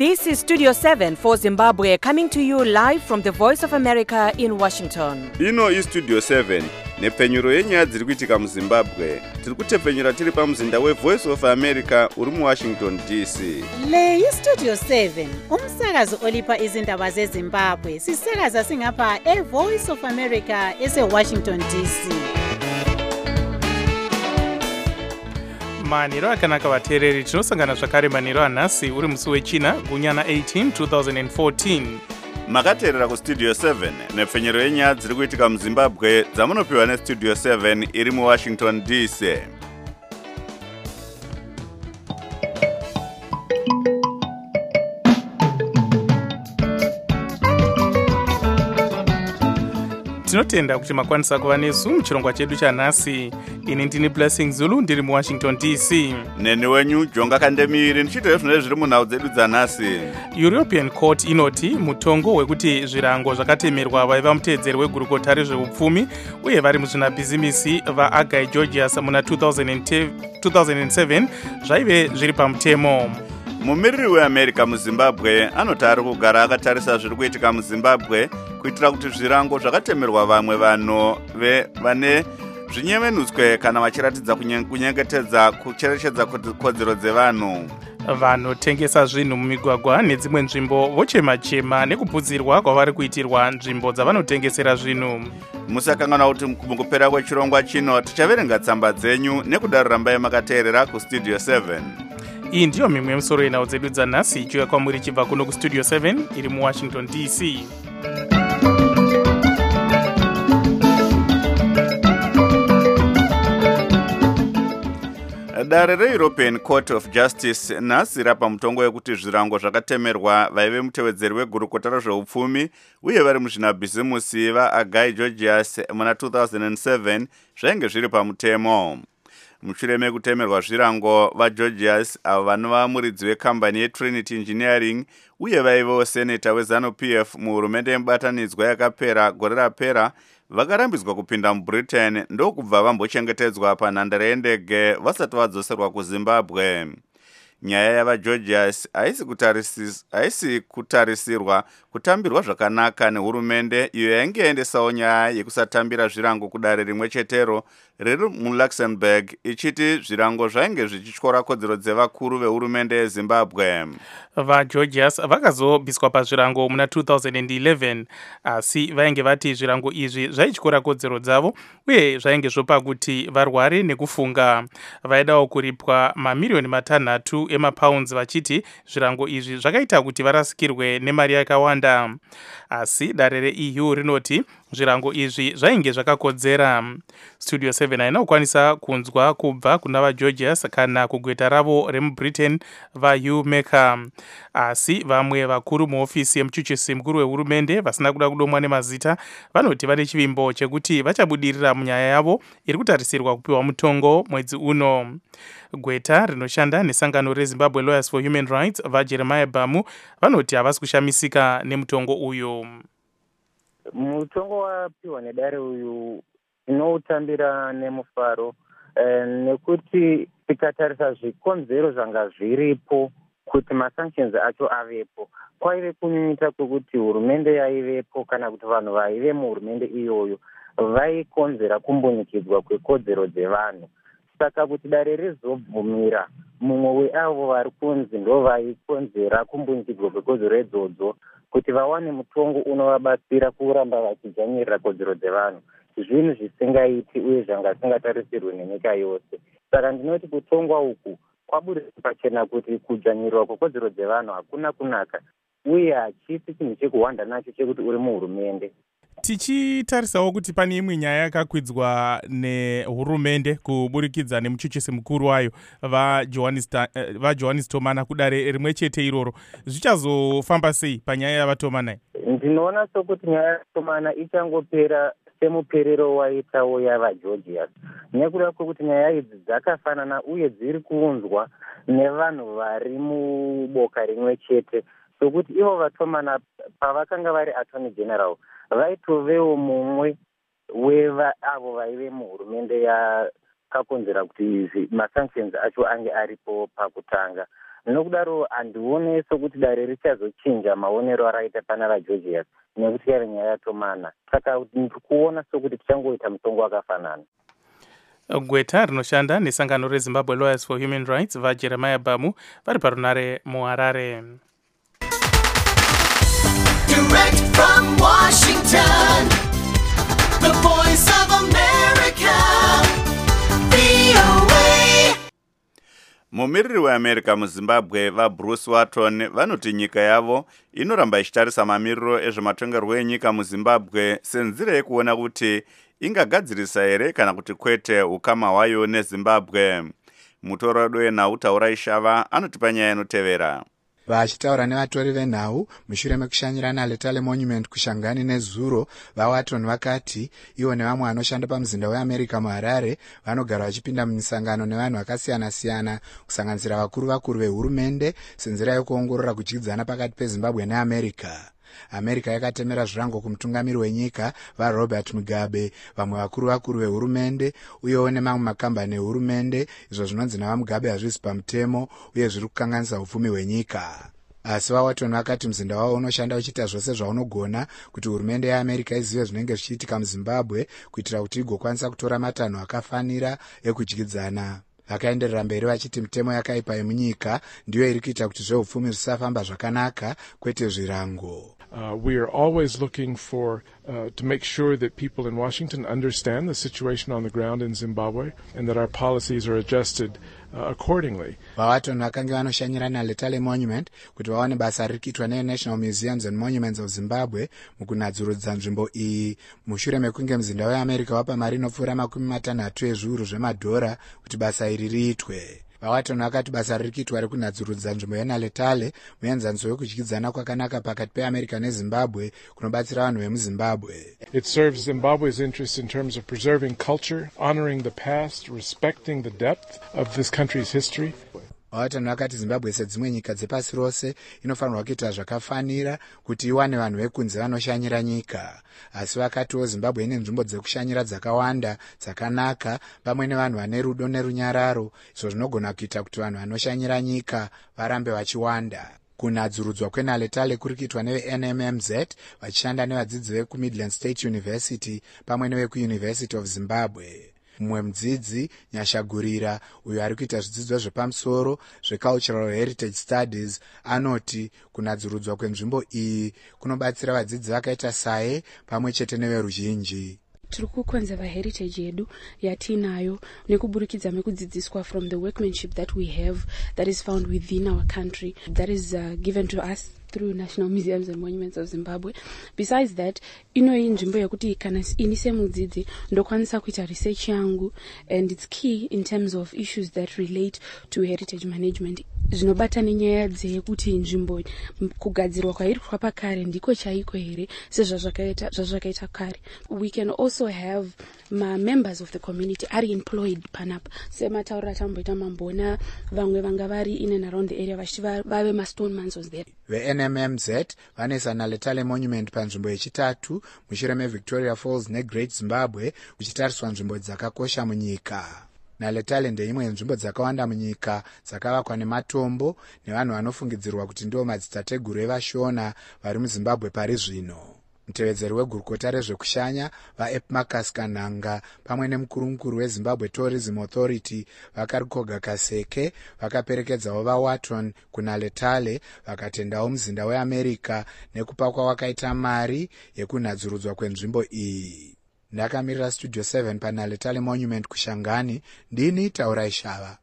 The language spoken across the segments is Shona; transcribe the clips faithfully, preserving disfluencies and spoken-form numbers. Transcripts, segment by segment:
This is Studio seven for Zimbabwe, coming to you live from the Voice of America in Washington. Ino is Studio seven, nepfenyuro yenyaya dziri kuitika muZimbabwe. Tiri kutepfenyura tiri pamuzinda weVoice of America uri muWashington D C. Le yi Studio seven, umsakazo olipa izindaba zeZimbabwe. Sisakaza singapha eVoice of America eseWashington D C. Maniro akanaka vateereri, tinosangana zvakare maniro anhasi uri musi wechina gunyana eighteen twenty fourteen. Makateerera kuStudio seven, nepfenyuro yenyaya dziri kuitika muZimbabwe dzamunopiwa neStudio seven iri muWashington D C. Tinotenda kuti makwanisa kuva nesu muchirongwa chedu chanhasi. Ini ndini Blessing Zulu, ndiri muWashington D C. Neni wenyu Jonga Kandemiri, ndichiteyo zvinhu zviri munhau dzedu dzanhasi. European Court inoti mutongo wekuti zvirango zvakatemerwa vaiva muteedzeri wegurukota rezveupfumi uye vari muzvinabhizimisi vaAgai Georgius muna two thousand seven zvaive zviri pamutemo. Mumiriri weAmerica muZimbabwe anoti ari kugara akatarisa zviri kuitika muZimbabwe kuitira kuti zvirango zvakatemerwa vamwe vanhu vane zvinyevenutswe kana vachiratidza kunyengetedza kucherechedza kodzero dzevanhu. Vanotengesa zvinhu mumigwagwa nedzimwe nzvimbo vochema-chema nekupudzirwa kwavari kuitirwa nzvimbo dzavanotengesera zvinhu. Musakangana kuti mukupera kwechirongwa chino tichaverenga tsamba dzenyu nekudaro rambai makateerera kuStudio seven. Iyi ndiyo mimwe yemusoro yenhau dzedu dzanhasi ichiuya kwamuri chibva kuno kuStudio seven iri muWashington D C. Dare reEuropean Court of Justice nhasi rapa mutongo wekuti zvirango zvakatemerwa vaive mutevedzeri wegurukota rezveupfumi uye vari muzvinabhizimusi vaAgai Georgius muna two thousand seven zvainge zviri pamutemo. Mushure mekutemerwa zvirango vaGeorgius avo vanova muridzi wekambani yeTrinity Engineering uye vaivewo seneta weZANU-P F muhurumende yemubatanidzwa yakapera gore rapera vakarambidzwa kupinda muBritain ndokubva vambochengetedzwa panhandare yendege vasati vadzoserwa kuZimbabwe. Nyaya yavaGeorgius haisi kutarisirwa kutambirwa zvakanaka nehurumende iyo yainge yaendesawo nyaya yekusatambira zvirango kudare rimwe chetero riri muLuxembourg ichiti zvirango zvainge zvichityora kodzero dzevakuru vehurumende yeZimbabwe. VaGeorgius vakazobviswa pazvirango muna two thousand eleven asi vainge vati zvirango izvi zvaityora kodzero dzavo uye zvainge zvopa kuti varware nekufunga. Vaidawo kuripwa mamiriyoni matanhatu emapounds vachiti zvirango izvi zvakaita kuti varasikirwe nemari yakawanda. Asi dare reE U rinoti zvirango izvi zvainge zvakakodzera. Studio seven haina kukwanisa kunzwa kubva kuna vaGeorgius kana kugweta ravo remuBritain vaHugh Maker. Asi vamwe vakuru muofisi yemuchuchisi mukuru wehurumende vasina kuda kudomwa nemazita vanoti vane chivimbo chekuti vachabudirira munyaya yavo iri kutarisirwa kupiwa mutongo mwedzi uno. Gweta rinoshanda nesangano reZimbabwe Lawyers for Human Rights vaJeremiah Bamu vanoti havasi kushamisika nemutongo uyu. Mutongo wapiwa nedare uyu inoutambira nemufaro e, nekuti tikatarisa zvikonzero zvanga zviripo kuti masanctions acho avepo kwaive kunyunyita kwekuti hurumende yaivepo kana kuti vanhu vaive muhurumende iyoyo vaikonzera kumbunyikidzwa kwekodzero dzevanhu. Saka kuti dare rizobvumira mumwe weavo vari kunzi ndo vaikonzera kumbunyikidzwa kwekodzero idzodzo kuti vawane mutongo unovabatsira kuramba vachidzvanyirira kodzero dzevanhu, zvinhu zvisingaiti uye zvanga zvisingatarisirwi nenyika yose. Saka ndinoti kutongwa uku kwabudirira pachena kuti kudzvanyirirwa kwekodzero dzevanhu hakuna kunaka uye hachisi chinhu chekuhwanda nacho chekuti uri muhurumende. Tichitarisawo kuti pane imwe nyaya yakakwidzwa nehurumende kuburikidza nemuchuchisi mukuru wayo vaJohannes Tomana kudare rimwe chete iroro, zvichazofamba sei panyaya yavaTomana? Ndinoona sokuti nyaya yaTomana ichangopera semuperero waitawo yavaGeorgius nekuda kwekuti nyaya idzi dzakafanana uye dziri kuunzwa nevanhu vari muboka rimwe chete, sokuti ivo vaTomana pavakanga vari attorney general vaitovewo mumwe weavo vaive muhurumende yakakonzera kuti masanctions acho ange aripo pakutanga. nokudaro handione sokuti dare richazochinja maonero araita pana vageorgias nekuti yari nyaya yatomana. Saka ndikuona sokuti tichangoita mutongo wakafanana. Gweta rinoshanda nesangano reZimbabwe Lawyers for Human Rights vaJeremiah Bamu vari parunare muHarare. Direct from Washington, the voice of America, V O A. Mumiriri weAmerica muZimbabwe vaBruce Watton vanoti nyika yavo inoramba ichitarisa mamiriro ezvematongerwo enyika muZimbabwe senzira yekuona kuti ingagadzirisa here kana kuti kwete ukama hwayo neZimbabwe. Mutorado wenhau Taurai Shava anoti panyaya inotevera. Vachitaura nevatori venhau mushure mekushanyira naLetale Monument kushangani nezuro, vaWatton vakati ivo nevamwe vanoshanda pamuzinda weAmerica muHarare vanogara vachipinda mumisangano nevanhu vakasiyana-siyana kusanganisira vakuru vakuru vehurumende senzira yekuongorora kudyidzana pakati peZimbabwe neAmerica. America yakatemera zvirango kumutungamiri wenyika vaRobert Mugabe, vamwe vakuru vakuru vehurumende uyewo nemamwe makambani ehurumende, izvo zvinonzi navaMugabe hazvisi pamutemo uye zviri kukanganisa upfumi hwenyika. Asi vaWatton vakati muzinda wavo unoshanda uchiita zvose zvaunogona kuti hurumende yeAmerica izive zvinenge zvichiitika muZimbabwe kuitira kuti igokwanisa kutora matanho akafanira ekudyidzana. Vakaenderera mberi vachiti mitemo yakaipa yemunyika ndiyo iri kuita kuti zveupfumi zvisafamba zvakanaka kwete zvirango. Uh, we are always looking for uh, to make sure that people in Washington understand the situation on the ground in Zimbabwe and that our policies are adjusted uh, accordingly. vaWatton vakange vanoshanyira naLetale Monument kuti vaone basa riri kuitwa neNational Museums and Monuments of Zimbabwe mukunadzurudza nzvimbo iyi mushure mekunge muzinda weAmerica wapa mari inopfuura makumi matanhatu ezviuru zvemadhora kuti basa iri riitwe. vaWatton vakati basa riri kuitwa rekunadzurudza nzvimbo yeNaletale muenzaniso wekudyidzana kwakanaka pakati peAmerica neZimbabwe kunobatsira vanhu vemuZimbabwe. It serves Zimbabwe's interest in terms of preserving culture, honoring the past, respecting the depth of this country's history. vaWatton vakati Zimbabwe sedzimwe nyika dzepasi rose inofanirwa kuita zvakafanira kuti iwane vanhu vekunze vanoshanyira nyika. Asi vakatiwo Zimbabwe ine nzvimbo dzekushanyira dzakawanda dzakanaka pamwe nevanhu vane rudo nerunyararo, izvo zvinogona kuita kuti vanhu vanoshanyira nyika varambe vachiwanda. Kunadzurudzwa kweNaletale kuri kuitwa neveN M M Z vachishanda nevadzidzi vekuMidland State University pamwe nevekuUniversity of Zimbabwe. Mumwe mudzidzi Nyashagurira uyo ari kuita zvidzidzo zvepamusoro zveCultural Heritage Studies anoti kunadzurudzwa kwenzvimbo iyi kunobatsira vadzidzi vakaita saye pamwe chete neveruzhinji. tiri kukonzerva heritage yedu yatinayo nekuburikidza mekudzidziswa from the workmanship that we have that is found within our country that is uh, given to us through National Museums and Monuments of Zimbabwe. Besides that, ino inzvimbo yekuti kana ini semudzidzi ndokwanisa kuita research yangu, and it's key in terms of issues that relate to heritage management. Zvinobata nenyaya dzekuti nzvimbo kugadzirwa kwairwa pakare ndiko chaiko here sezvazvakaita zvazvakaita kare. We can also have ma members of the community are employed panapa. Semataura tamboita mambona vamwe vanga vari in and around the area vachiva vave ma stone mansos there. veN M M Z vanesa naLetale Monument panzvimbo yechitatu mushure meVictoria Falls neGreat Zimbabwe kuchitariswa nzvimbo dzakakosha munyika. naLetale ndeimwe yenzvimbo dzakawanda munyika dzakavakwa nematombo nevanhu vanofungidzirwa kuti ndivo madzitateguru evashona vari muZimbabwe pari zvino. Mutevedzeri wegurukota rezvekushanya vaEpmarcus Kanhanga pamwe nemukuru weZimbabwe Tourism Authority vakarikoga Kaseke vakaperekedzawo vaWatton kuNaletale vakatendawo muzinda weAmerica nekupa kwawakaita mari yekunadzurudzwa kwenzvimbo iyi. Ndakamirira Studio seven paNaletale Monument kushangani, ndini Taurai Shava.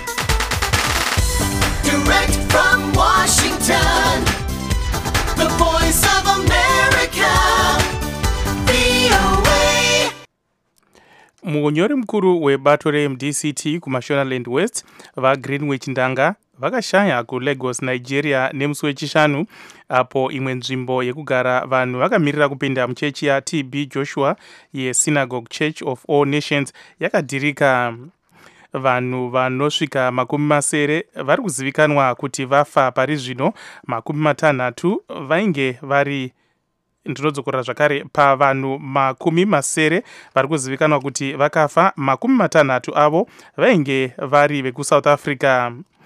Direct from Washington, the voice of America, V O A. Munyori mukuru webato reM D C T kuMashonaland West vaGreenwich Ndanga vakashanya kuLagos, Nigeria nemusi wechishanu, apo imwe nzvimbo yekugara vanhu vakamirira kupinda muchechi yaT B Joshua yeSynagogue Church of All Nations yakadhirika. Vanhu vanosvika makumi masere vari kuzivikanwa kuti vafa pari zvino makumi matanhatu vainge vari ndinodzokora zvakare pavanhu makumi masere vari kuzivikanwa kuti vakafa, makumi matanhatu avo vainge vari vekuSouth Africa.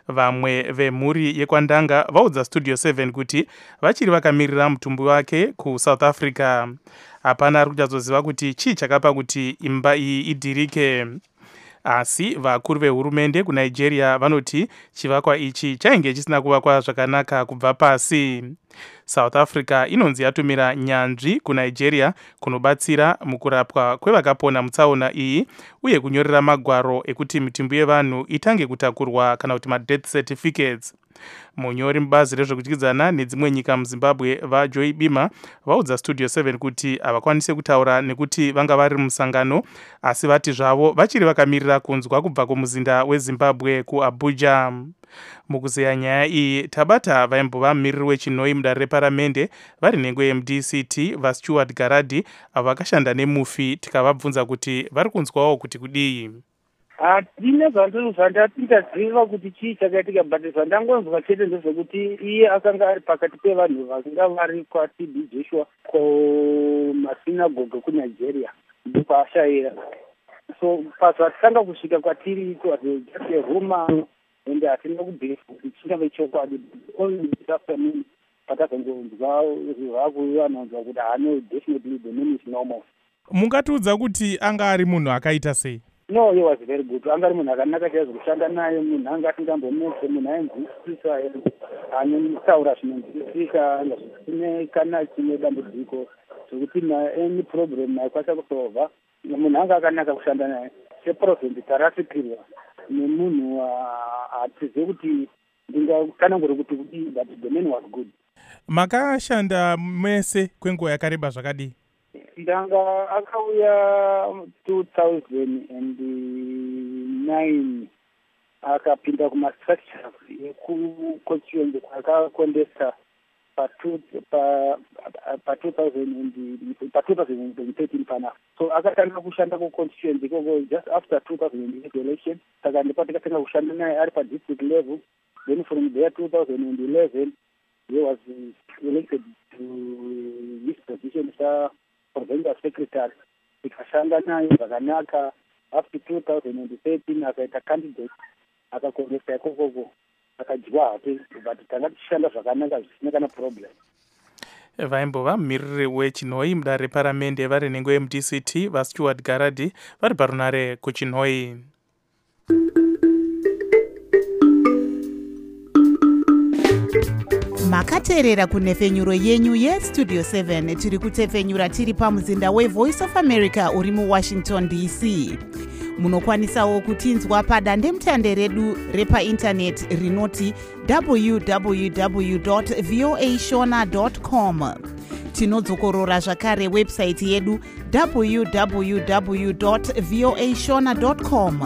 vamwe vemhuri yekwandanga vaudza Studio seven kuti vachiri vakamirira mutumbi wake kuSouth Africa. Hapana ari kuchazoziva kuti chii chakapa kuti imba iyi idirike. Asi vakuru vehurumende kuNigeria vanoti chivakwa ichi chainge chisina kuvakwa zvakanaka kubva pasi. South Africa inonzi yatumira nyanzvi kuNigeria kunobatsira mukurapwa kwevakapona mutsaona iyi uye kunyorera magwaro ekuti mitumbi yevanhu itange kutakurwa kana kuti ma-death certificates. Munyori mubazi rezvekudyidzana nedzimwe nyika muZimbabwe vaJoy Bima vaudza Studio seven kuti havakwanise kutaura nekuti vanga vari musangano, asi vati zvavo vachiri vakamirira kunzwa kubva kumuzinda weZimbabwe kuAbuja. Mukuzeya nyaya iyi tabata vaimbova mumiriri wechinhoi mudare reparamende vari nhengo yeM D C T vaStuart Garadi avo vakashanda nemufi, tikavabvunza kuti vari kunzwawo kuti kudii. Hatina zvandatingaziva kuti chii chakaitika, but zvandangonzwa chete ndezvekuti iye akanga ari pakati pevanhu vakanga vari kwaT B Joshua kumasinagoge kuNigeria ndokwaashayira. So pazvatikanga kusvika kwatiri it was just a rumor ende hatina kubhesa kuti chingave chokwadi. Only this afternoon patazongonzwa zvakuuya anonzwa kuti hano definitely the name is normal. Mungatiudza kuti anga ari munhu akaita sei? No, he was very good. Anga ari munhu akanaka chaizvo kushanda naye, munhu anga asingambonetse, munhu ainzwisisa, anotaura zvinonzwisisa, zvine kana chine dambudziko zvokuti any problem aikwanisa kusolva. Munhu anga akanaka kushanda naye. Sepresident tarasikirwa nemunhu hatizivi kuti ndingakanangura kuti kudii, but the man was good. Makashanda mese kwenguva yakareba zvakadii? Ndanga akauya two thousand nine akapinda kumastructures ekuconstituency kwakakondesa pa two thousand thirteen pana. So akatanga kushanda kuconstituency ikoko just after two thousand eight election. Saka ndipo tikatanga kushanda naye ari pa district level. Then from there two thousand eleven he was elected to this position sa provincial secretary. Tikashanda naye zvakanaka up to two thousand thirteen akaita candidate akakondesa ikoko akadyiwa hake, but tanga tichishanda zvakanaka zvisina kana problem. Vaimbova mumiriri wechinhoi mudare reparamende vari nhengo yeM D C T vaStuart Garadi vari parunare kuchinhoi. Makateerera kunhefenyuro yenyu yeStudio seven. Tiri kutefenyura tiri pamuzinda weVoice of America uri muWashington D C. Munokwanisawo kutinzwa padandemutande redu repaindaneti rinoti w w w dot voa shona dot com. Tinodzokorora zvakare website yedu w w w dot voa shona dot com.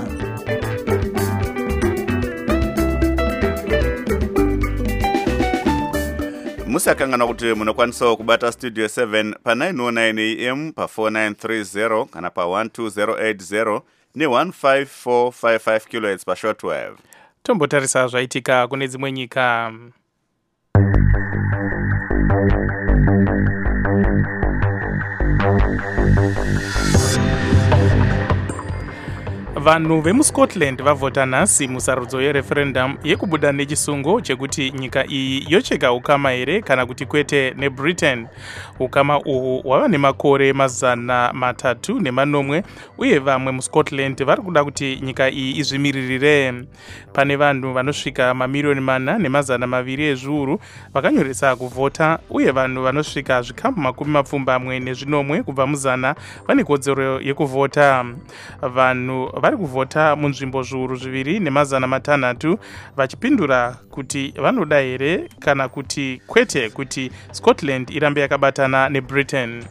Musakangana kuti munokwanisawo kubata Studio seven pa nine oh nine A M, pa four nine three zero kana pa one two zero eight zero ne one five four five five kilohertz pa shortwave. Tombotarisa zvaitika kune dzimwe nyika. Vanhu vemuScotland vavhota nhasi musarudzo yereferendum yekubuda nechisungo chekuti nyika iyi yocheka ukama here kana kuti kwete neBritain. Ukama uhu hwava nemakore mazana matatu nemanomwe uye vamwe muScotland vari kuda kuti nyika iyi izvimiririre. Pane vanhu vanosvika mamiriyoni mana nemazana maviri ezviuru vakanyoresa kuvhota uye vanhu vanosvika zvikambu makumi mapfumbamwe nezvinomwe kubva muzana vane kodzero yekuvhota. Vanhu vari kuvhota munzvimbo zviuru zviviri nemazana matanhatu vachipindura kuti vanoda here kana kuti kwete kuti Scotland irambe yakabatana neBritain.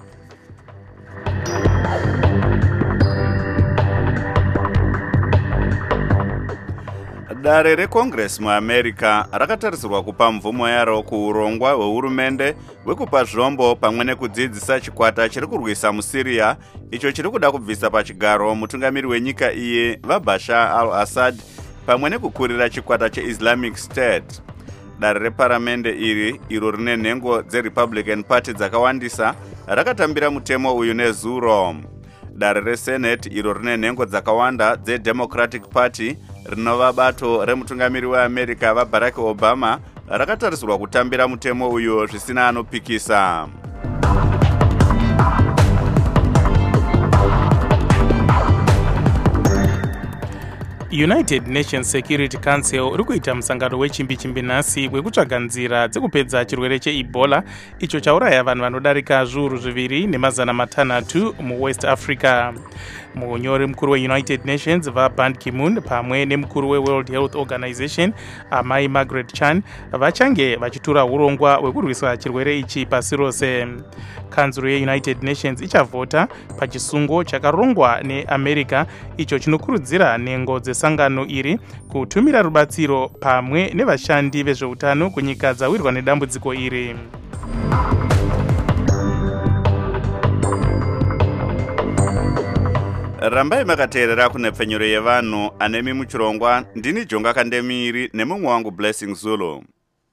Dare reCongress muAmerica rakatarisirwa kupa mvumo yaro kuurongwa hwehurumende hwekupa zvombo pamwe nekudzidzisa chikwata chiri kurwisa muSyria icho chiri kuda kubvisa pachigaro mutungamiri wenyika iye vaBashar al-Assad pamwe nekukurira chikwata cheIslamic State. Dare reparamende iri iro rine nhengo dzeRepublican Party dzakawandisa rakatambira mutemo uyu nezuro. Dare reSenate iro rine nhengo dzakawanda dzeDemocratic Party rinova bato remutungamiri weamerica vaBarack Obama rakatarisirwa kutambira mutemo uyu zvisina anopikisa. United Nations Security Council uri kuita musangano wechimbi-chimbi nhasi wekutsvaga nzira dzekupedza chirwere cheEbola icho chauraya vanhu vanodarika zviuru zviviri nemazana matanhatu muWest Africa. Munyori mukuru weUnited Nations vaBan Ki-moon pamwe nemukuru weWorld Health Organization amai Margaret Chan vachange vachitura urongwa hwekurwisa chirwere ichi pasi rose. Kanzuro yeUnited Nations ichavhota pachisungo chakarongwa neAmerica icho chinokurudzira nhengo dzesangano iri kutumira rubatsiro pamwe nevashandi vezveutano kunyika dzawirwa nedambudziko iri. Rambai makateerera kunepfenyuro yevanhu anemi muchirongwa. Ndini Jonga Kandemiri nemumwe wangu Blessing Zulu.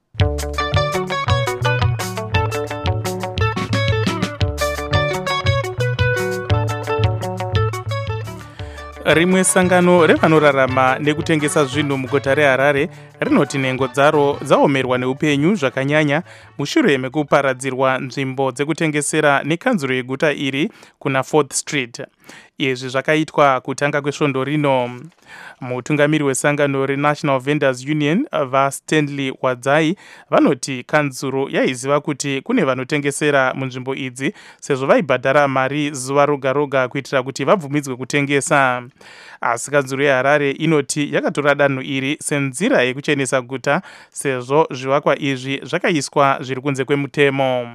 Rimwe sangano revanorarama nekutengesa zvinhu muguta reHarare rinoti nhengo dzaro dzaomerwa neupenyu zvakanyanya mushure mekuparadzirwa nzvimbo dzekutengesera nekanzuro yeguta iri kuna fourth street. Izvi zvakaitwa kutanga kwesvondo rino. Mutungamiri wesangano reNational Vendors Union vaStanley Wadzai vanoti kanzuro yaiziva kuti kune vanotengesera munzvimbo idzi sezvo vaibhadhara mari zuva roga roga kuitira kuti vabvumidzwe kutengesa. Asi kanzuro yeHarare inoti yakatora danho iri senzira yekuchenesa guta sezvo zvivakwa izvi zvakaiswa zviri kunze kwemutemo.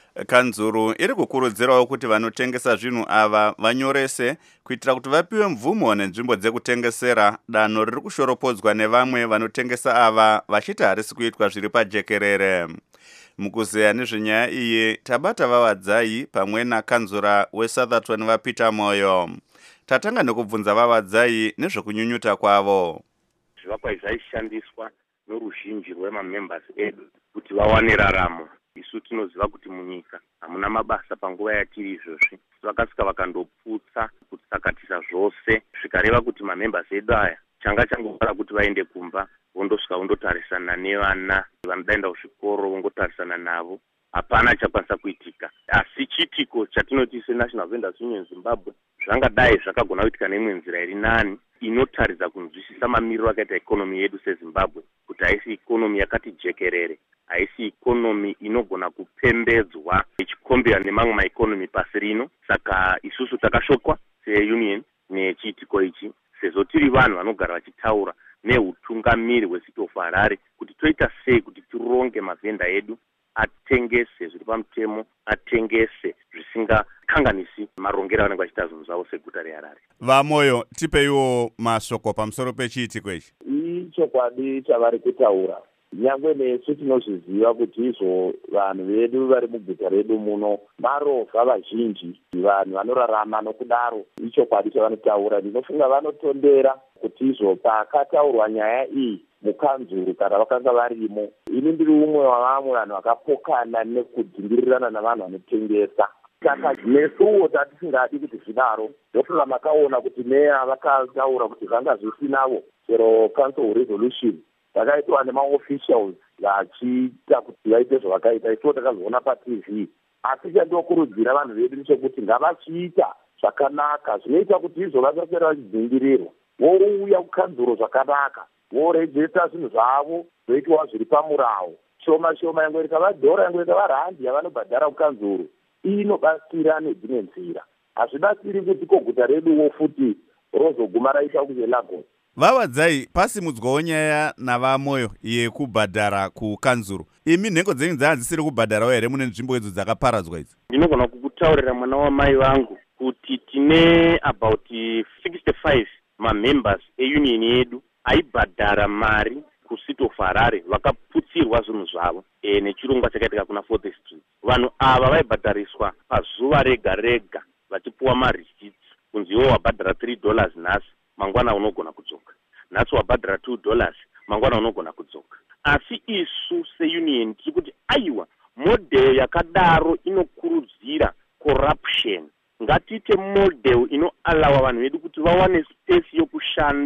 Kanzuru iri kukurudzirawo kuti vanotengesa zvinhu ava vanyorese kuitira kuti vapiwe mvumo nenzvimbo dzekutengesera. Danho riri kushoropodzwa nevamwe vanotengesa ava vachiti harisi kuitwa zviri pajekerere. Mukuzeya nezvenyaya iyi tabata vaWadzai pamwe nakanzura weSoutherton vaPeter Moyo. Tatanga nekubvunza vaWadzai nezvekunyunyuta kwavo. Zvivakwa izvi zvaishandiswa noruzhinji rwemamembers edu kuti vawane raramo. Isu tinoziva kuti munyika hamuna mabasa panguva yatiri izvozvi. Vakasvika vakandoputsa kutsakatisa zvose zvikareva kuti mamembers edu aya changa changogara kuti vaende kumba vondosvika vondotarisana nevana vanodaenda kuzvikoro vongotarisana navo. Hapana chakwanisa kuitika. Asi chitiko chatinoti seNational Vendors Union Zimbabwe zvangadai zvakagona kuitika neimwe nzira iri nani inotaridza kunzwisisa mamiriro akaita ikonomi yedu seZimbabwe kuti haisi ikonomi yakati jekerere, haisi ikonomi inogona kupembedzwa ichikombiwa nemamwe maikonomi pasi rino. Saka isusu takashokwa seunion nechiitiko ichi sezvo tiri vanhu vanogara vachitaura neutungamiri hwecity of Harare kuti toita sei kuti tironge mavhenda edu atengese zviri pamutemo, atengese zvisingakanganisi marongero avanenge vachiita zvinhu zvavo seguta reHarare. VaMoyo, tipeiwo mashoko pamusoro pechiitiko ichi. Ichokwadi chavari kutaura. Nyangwe nesu tinozviziva kuti izvo vanhu vedu vari muguta redu muno marovha vazhinji, vanhu vanorarama nokudaro. Ichokwadi chavanotaura. Ndinofunga vanotondera kuti izvo pakataurwa nyaya iyi mukanzuru kana vakanga varimo. Ini ndiri umwe wavamwe vanhu vakapokana nekudzingirirana navanhu vanotengesa. Saka nesuwo tatisingadi kuti zvidaro. Ndofunga makaona kuti meya vakataura kuti zvanga zvisinavo chero council resolution vakaitwa nemaofficials vachiita kuti vaite zvavakaita. Isuwo takazoona paTV. Asi chandokurudzira vanhu vedu ndechekuti ngavachiita zvakanaka zvinoita kuti izvo vasapera vachidzingirirwa. Vouya kukanzuro zvakanaka, vorejesta zvinhu zvavo zvoitwa zviri pamurawo. Shoma shoma yangu rikavadhora yangu rikavarandi yavanobhadhara kukanzuro inobatsira nedzimwe nzira. Hazvibatsiri kuti koguta reduwo futi rozoguma raita kunge Lagos. VaWadzai, pasimudzwawo nyaya navaMoyo yekubhadhara kukanzuru. Imi nhengo dzenyu dzahadzisiri kubhadharawo here mune nzvimbo idzo dzakaparadzwa idzi? Ndinogona kukutaurira mwana wamai vangu kuti tine about sixty-five mamembers eunion yedu aibhadhara mari kuCity of Harare vakaputsirwa zvinhu zvavo e, nechirongwa chakaitika kuna fourth street. Vanhu ava vaibhadhariswa pazuva rega rega vachipuwa mareceipts kunzi iwo wabhadhara three dollars nhasi mangwana unogona kudzoka, nhasi wabhadhara two dollars mangwana unogona kudzoka. Asi isu seunion tiri kuti aiwa model yakadaro inokurudzira corruption. Ngatiite model inoalawa vanhu vedu kuti vawane space yokushanda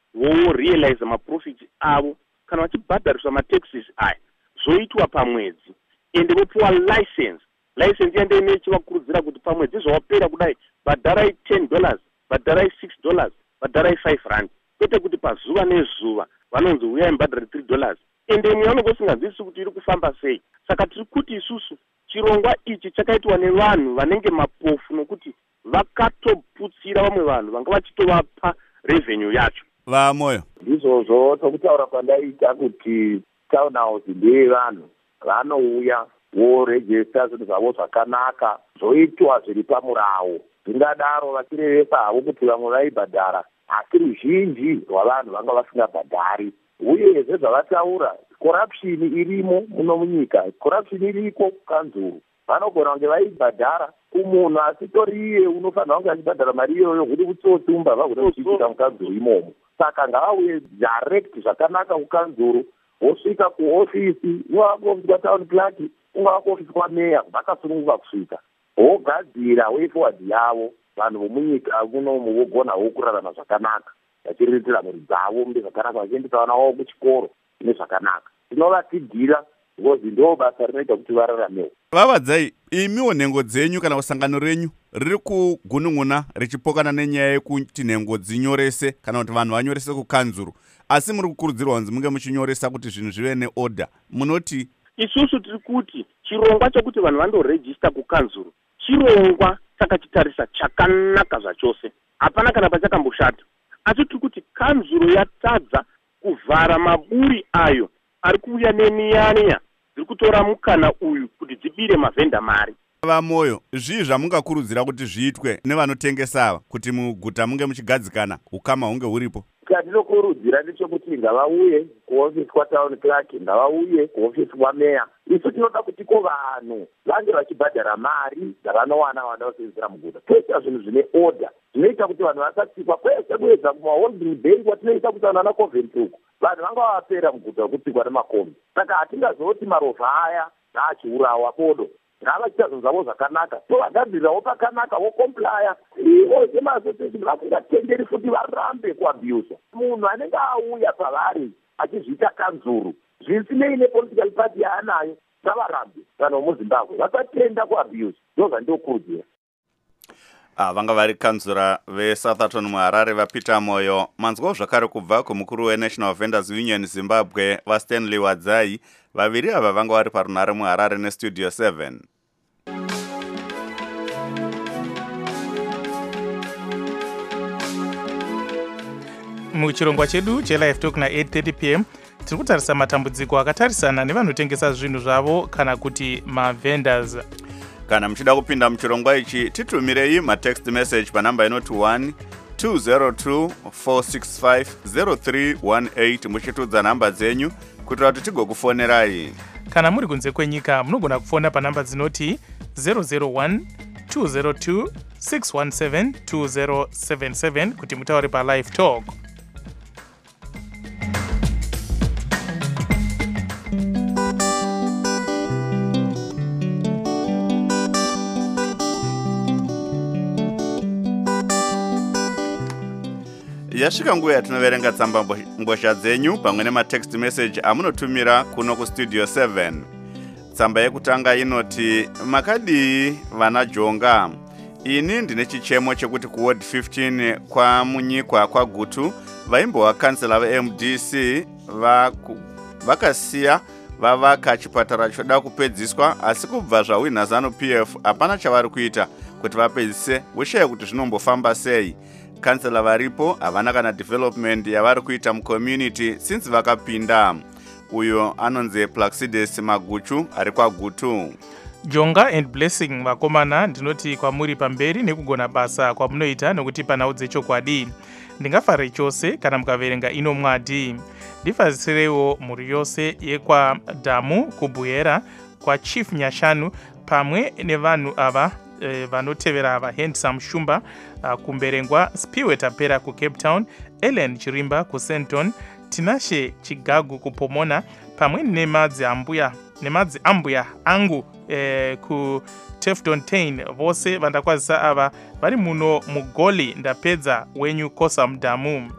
vorealize maprofits avo kana vachibhadhariswa mataxes aya zvoitwa pamwedzi ende vopiwa license license yande inechivakurudzira kuti pamwedzi zvawapera kudai bhadharai ten dollars bhadharai six dollars bhadharai five rand kwete kuti pazuva nezuva vanonzi uyai mbhadhari three dollars ende imwe vanonge usinganzwisisi kuti iri kufamba sei. Saka tiri kuti isusu chirongwa ichi chakaitwa nevanhu vanenge mapofu nokuti vakatoputsira vamwe vanhu vanga vachitovapa revenue yacho. Vamoyo ndizvozvo tokutaura kwandaita kuti town house ndeyevanhu vanouya vorejesta zvinhu zvavo zvakanaka zvoitwa zviri pamurawo. Zvingadaro vachirevesa havo kuti vamwe vaibhadhara asi ruzhinji rwavanhu vanga vasingabhadhari. Uyezve zvavataura corruption irimo muno munyika, corruption iriko kukanzuru. Vanogona kunge vaibhadhara kumunhu asi toriye unofanira kunge achibhadhara mari iyoyo kuti kutsotsi umbavha kuda kuchiitika mukanzuru imomo. Saka ngavauye direct zvakanaka kukanzuru vosvika kuofisi ungava kuofisi kwatown clerk ungava kuofisi kwameya vakasununguka kusvika vogadzira way forward yavo. Vanhu vomunyika munomu vogonawo kurarama zvakanaka vachiriritira mhuri dzavo mbe zvakanaka vachiendesa vana vavo kuchikoro nezvakanaka. Tinovatidhira because ndo basa rinoita kuti vararamewo. Vavadzai imiwo nhengo dzenyu kana kusangano renyu riri kugunun'una richipokana nenyaya yekuti nhengo dzinyorese kana kuti vanhu vanyorese kukanzuru asi muri kukurudzirwa kunzi munge muchinyoresa kuti zvinhu zvive neorder. Munoti isusu tiri kuti chirongwa chokuti vanhu vandorejista kukanzuru chirongwa chakachitarisa chakanaka zvachose, hapana kana pachakamboshata. Asi tiri kuti kanzuro yatadza kuvhara maburi ayo ari kuuya nemiyanya dziri kutora mukana uyu kuti dzibire mavhenda mari. Vamoyo zvii zvamungakurudzira kuti zviitwe nevanotengesa ava kuti muguta munge muchigadzikana ukama hunge huripo? Chatinokurudzira ndechekuti ngavauye kuofisi kwatown clerk, ngavauye kuofisi kwameya. Isu tinoda kuti ko vanhu vange vachibhadhara mari dzavanowana vanoda kusenzera muguta. Toita zvinhu zvine order zvinoita kuti vanhu vasatsikwa kwese kuedza kumaholding bank watinoita kuti vanhu vana Coventry vanhu vanga vapera muguta wekutsikwa nemakombi. Saka hatingazoti marovha aya achiurawa bodo ngavachiita zvinhu zvavo zvakanaka tovagadzirirawo pakanaka vokomplya ivo semasociation vasingatenderi futi varambe kuabhusa. Munhu anenge auya pavari achizviita kanzuru zvisinei nepolitical party yaanayo ngavarambe vanhu vomuzimbabwe vasatenda kuabhusa. Ndo zvandinokurudzira. Ah, vanga vari kanzura veSouthampton muHarare vaPeter Moyo. Manzwawo zvakare kubva kumukuru weNational Vendors Union Zimbabwe vaStanley Wadzai. Vaviri ava vanga vari parunhare muHarare neStudio seven. Muchirongwa chedu chelive talk na eight thirty p m tiri kutarisa matambudziko akatarisana nevanotengesa zvinhu zvavo kana kuti mavendors. Kana muchida kupinda muchirongwa ichi titumirei matext message panamba inoti one two zero two four six five zero three one eight muchitudza namba dzenyu kuitira kuti tigokufonerai. Kana muri kunze kwenyika munogona kufona panamba dzinoti zero zero one two zero two six one seven two zero seven seven kuti mutaure palive talk. Yasvika nguva yatinoverenga tsamba mbozha dzenyu pamwe nematext message amunotumira kuno kustudio seven. Tsamba yekutanga inoti makadii vana Jonga. Ini ndine chichemo chekuti kuward fifteen kwa munyikwa kwa Gutu vaimbowa kansela veM D C vakasiya vavaka chipatara choda kupedziswa asi kubva zvawina Zanu P F hapana chavari kuita kuti vapedzise ushaya kuti zvinombofamba sei. Kansela varipo havana kana development yavari kuita mucommunity since vakapinda. Uyo anonzi Plaxides Maguchu ari kwa Gutu. Jonga and Blessing vakomana ndinoti kwamuri pamberi nekugona basa kwamunoita nokuti panhau dzechokwadi. Ndingafare chose kana mukaverenga ino mwadi. Ndifazisirewo mhuri yose yekwa Dhamu kubuyera kwa Chief Nyashanu pamwe nevanhu ava e, vanotevera ava Handsome Shumba uh, kumberengwa Spiwe Tapera ku Cape Town, Ellen Chirimba ku Senton, Tinashe Chigagu ku Pomona pamwe nemadzi ambuya nemadzi ambuya angu eh, ku Teftontain vose vandakwazisa ava vari muno mugoli ndapedza wenyu kosa mudhamu.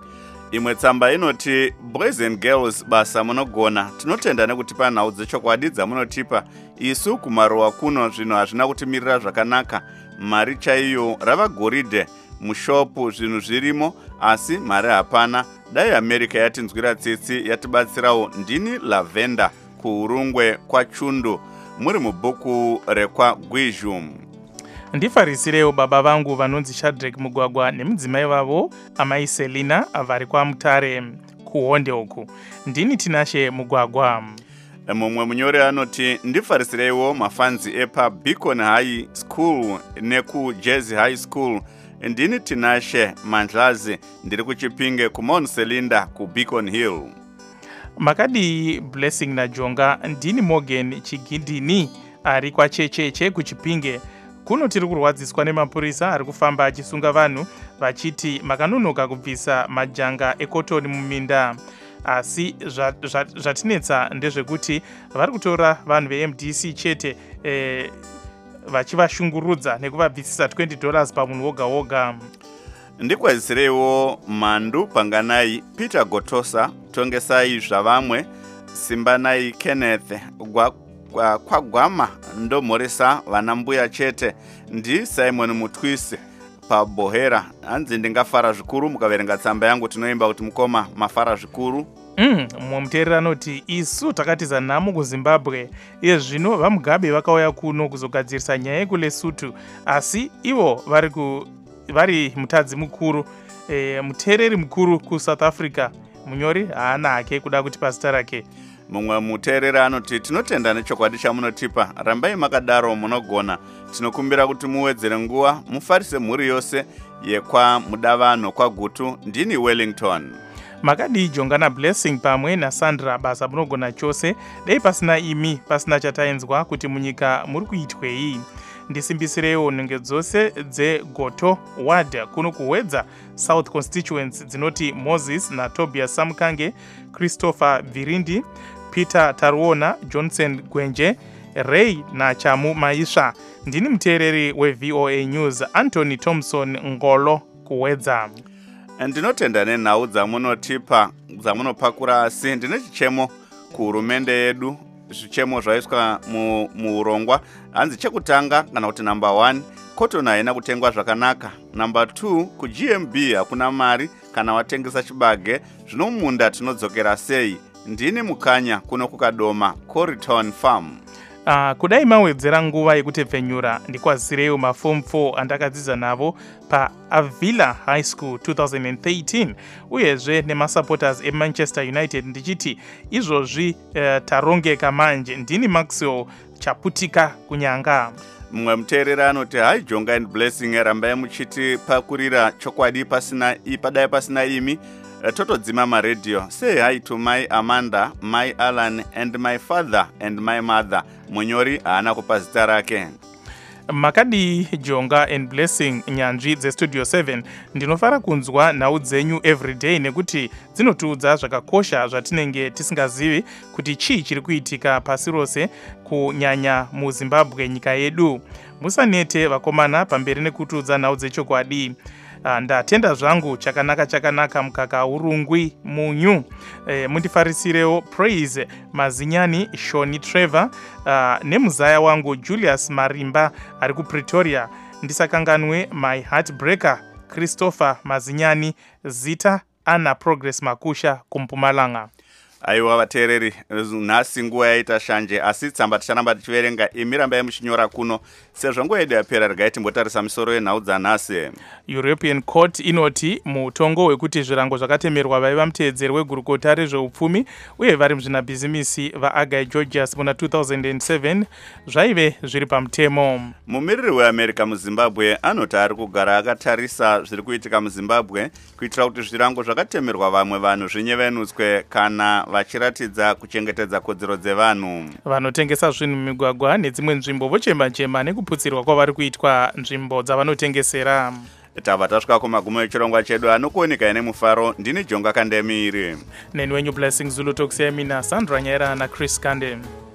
imwe tsamba inoti boys and girls basa munogona. Tinotenda nekutipa nhau dzechokwadi dzamunotipa. Isu kumaruwa kuno zvino hazvina kutimirira zvakanaka. Mari chaiyo rava goridhe mushopu zvinhu zvirimo asi mari hapana. Dai America yatinzwira tsitsi yatibatsirawo. Ndini Lavenda kuurungwe kwachundu muri mubhuku rekwa Gwizhum. Ndifarisirewo baba vangu vanonzi Shadrack Mugwagwa nemudzimai vavo amai Selina vari kwaMutare kuhonde uku. Ndini Tinashe Mugwagwa. Mumwe munyori anoti ndifarisirewo mafanzi epa Beacon High School neku Jersey High School. Ndini Tinashe Mandlazi ndiri kuchipinge kuMount Selinda ku Beacon Hill. Makadi Blessing Najonga. Ndini Morgan Chigindini ari kwachecheche kuchipinge. Kuno tiri kurwadziswa nemapurisa ari kufamba achisunga vanhu vachiti makanonoka kubvisa majanga ekotoni muminda. Asi zvatinetsa ndezvekuti vari kutora vanhu ve-M D C chete eh, vachivashungurudza nekuvabvisisa twenty dollars pamunhu woga woga. Ndikwazisirewo Mandu Panganai Peter Gotosa Tongesai zvavamwe Simbanai Kenneth gwa kwagwama ndomhoresa vana mbuya chete. Ndi Simon Mutwisi paBohera. Hanzi ndingafara zvikuru mukaverenga tsamba yangu tinoimba kuti mukoma mafara zvikuru. Mm, mumuteerera anoti isu takatiza nhamo kuZimbabwe. Iye zvino vaMugabe vakauya kuno kuzogadzirisa nyaya yekuLesotho asi ivo vari ku vari mutadzi mukuru e, muteereri mukuru kuSouth Africa. Munyori haana hake kuda kuti pasita rake. Mumwe muteereri anoti tinotenda nechokwadi chamunotipa. Rambai makadaro munogona. Tinokumbira kuti muwedzere nguva mufarise mhuri yose yekwa Mudavano kwa Gutu. Ndini Wellington. Makadi Jongana Blessing pamwe naSandra basa munogona chose. Dei pasina imi pasina chataenzwa kuti munyika muri kuitwei. Ndisimbisirewo nenge dzose dzeGoto Ward kuno kuwedza South Constituents dzinoti Moses na Tobias Samukange, Christopher Virindi, Peter Taruona, Johnson Gwenje, Ray na Chamu Maisha. Ndini muteereri we-V O A News Anthony Thompson Ngolo kuwedza. Ndinotenda nenhau dzamunotipa dzamunopakura asi ndine chichemo kuhurumende yedu. Zvichemo zvaiswa muurongwa hanzi chekutanga kana kuti number one cotton haina kutengwa zvakanaka. Number two ku G M B hakuna mari kana watengesa chibage. Zvino munda tinodzokera sei? Ndini Mukanya kuno kukadoma Corriton Farm. Uh, kudai mawedzera nguva yekutepfenyura ndikwazisirewo maform four andakadzidza navo paAvila High School twenty thirteen uyezve nemasupporters eManchester United ndichiti izvozvi uh, tarongeka manje. Ndini Maxwell Chaputika kunyanga. Mumwe muteereri anoti hai Jonga and Blessing rambai muchiti pakurira chokwadi pasina ipadai pasina imi. Totodzima maredio. Say hi to my Amanda, my Alan and my father and my mother. Munyori haana kupa zita rake. Makadi Jonga and Blessing nyanzvi dzeStudio seven. Ndinofara kunzwa nhau dzenyu everyday nekuti dzinotiudza zvakakosha zvatinenge tisingazivi kuti chii chiri kuitika pasi rose kunyanya muZimbabwe nyika yedu. Musanete vakomana pamberi nekutiudza nhau dzechokwadi. Ndatenda zvangu chakanaka chakanaka mukaka urungwi munyu. E, mundifarisirewo Praise Mazinyani Shoni Trevor uh, nemuzaya wangu Julius Marimba ari kuPretoria. Ndisakanganwe my heartbreaker Christopher Mazinyani Zita Anna Progress Makusha kuMpumalanga. Aiwa vateereri, nhasi nguva yaita shanje asi tsamba ticharamba tichiverenga imi rambai muchinyora kuno. Sezvo nguva yedu yapera regai timbotarisa misoro yenhau dzanhasi. European Court inoti mutongo wekuti zvirango zvakatemerwa vaiva muteedzeri wegurukota rezveupfumi uye vari muzvinabhizimisi vaAgai Georgius muna two thousand seven zvaive zviri pamutemo. Mumiriri weAmerica muZimbabwe anoti ari kugara akatarisa zviri kuitika muZimbabwe kuitira kuti zvirango zvakatemerwa vamwe vanhu zvinyevenutswe kana vachiratidza kuchengetedza kodzero dzevanhu. Vanotengesa zvinhu mumigwagwa nedzimwe nzvimbo vochema chema nekuputsirwa kwavari kuitwa nzvimbo dzavanotengesera. Tava tasvika kumagumo echirongwa chedu anokuoneka nemufaro. Ndini Jonga Kandemiri. Neni wenyu Blessing Zulu Tokusiyamina Sandra Nyaira na Chris Kande.